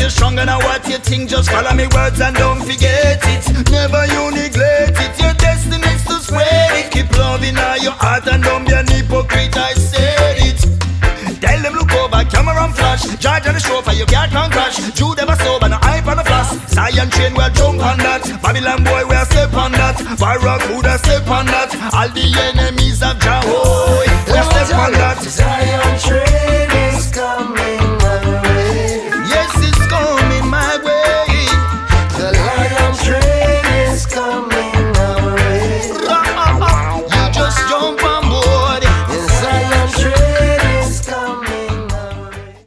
you're stronger than what you think. Just follow me words and don't forget it. Never you neglect it. Your destiny's to spread it. Keep loving all your heart and don't be an hypocrite. I said it. Tell them look over, camera and flash. Judge on the chauffeur, your car can't crash. Jude never sober, no hype on the flash. Zion train, we'll jump on that. Babylon boy, we'll step on that. Barracuda, step on that. All the enemies of Jah, we'll step on that. Zion train.